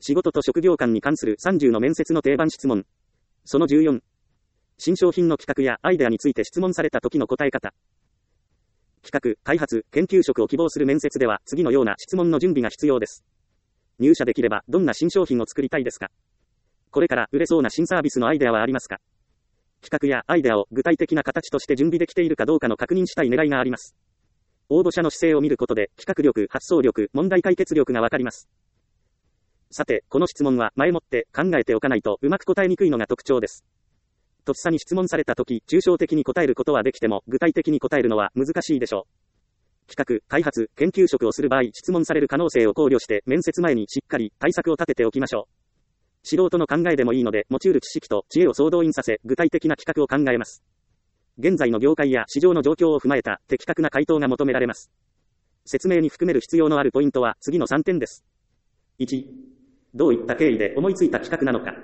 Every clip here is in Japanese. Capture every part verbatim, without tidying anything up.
仕事と職業観に関するさんじゅうの面接の定番質問。そのじゅうよん。新商品の企画やアイデアについて質問された時の答え方。企画、開発、研究職を希望する面接では次のような質問の準備が必要です。入社できればどんな新商品を作りたいですか？これから売れそうな新サービスのアイデアはありますか？企画やアイデアを具体的な形として準備できているかどうかの確認したい狙いがあります。応募者の姿勢を見ることで企画力、発想力、問題解決力がわかります。さて、この質問は前もって考えておかないとうまく答えにくいのが特徴です。とっさに質問されたとき、抽象的に答えることはできても、具体的に答えるのは難しいでしょう。企画、開発、研究職をする場合、質問される可能性を考慮して、面接前にしっかり対策を立てておきましょう。素人の考えでもいいので、持ち得る知識と知恵を総動員させ、具体的な企画を考えます。現在の業界や市場の状況を踏まえた的確な回答が求められます。説明に含める必要のあるポイントは次のさんてんです。いち、どういった経緯で思いついた企画なのか。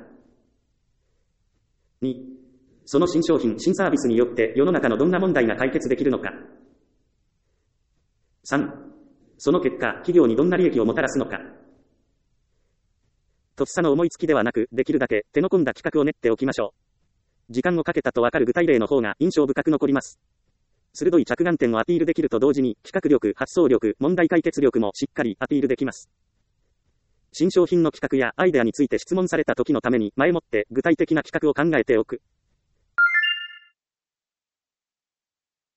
に、その新商品、新サービスによって世の中のどんな問題が解決できるのか。さん、その結果、企業にどんな利益をもたらすのか。とっさの思いつきではなく、できるだけ手の込んだ企画を練っておきましょう。時間をかけたとわかる具体例の方が印象深く残ります。鋭い着眼点をアピールできると同時に、企画力、発想力、問題解決力もしっかりアピールできます。新商品の企画やアイデアについて質問された時のために前もって具体的な企画を考えておく。